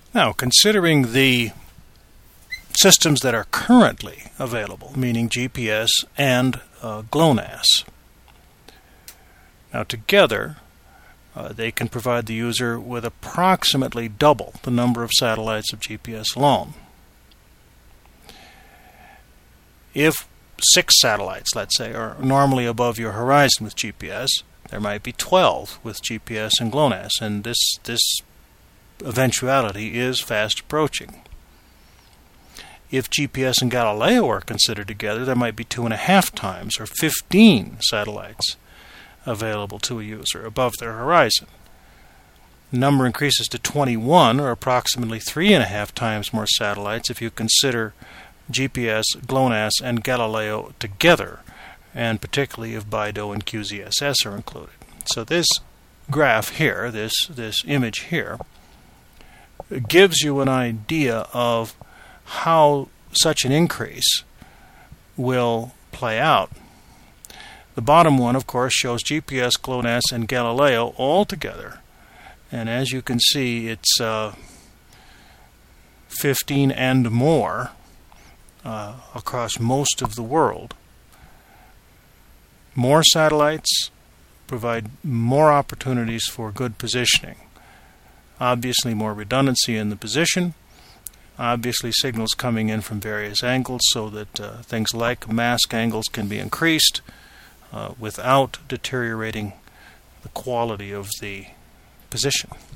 Now, considering the systems that are currently available, meaning GPS and GLONASS, now together they can provide the user with approximately double the number of satellites of GPS alone. If 6 satellites, let's say, are normally above your horizon with GPS, there might be 12 with GPS and GLONASS, and this eventuality is fast approaching. If GPS and Galileo are considered together, there might be 2.5 times, or 15 satellites available to a user above their horizon. The number increases to 21, or approximately 3.5 times more satellites if you consider GPS, GLONASS, and Galileo together, and particularly if BeiDou and QZSS are included. So this graph here, this image here, gives you an idea of how such an increase will play out. The bottom one, of course, shows GPS, GLONASS, and Galileo all together. And as you can see, it's 15 and more across most of the world. More satellites provide more opportunities for good positioning. Obviously, more redundancy in the position. Obviously, signals coming in from various angles so that things like mask angles can be increased without deteriorating the quality of the position.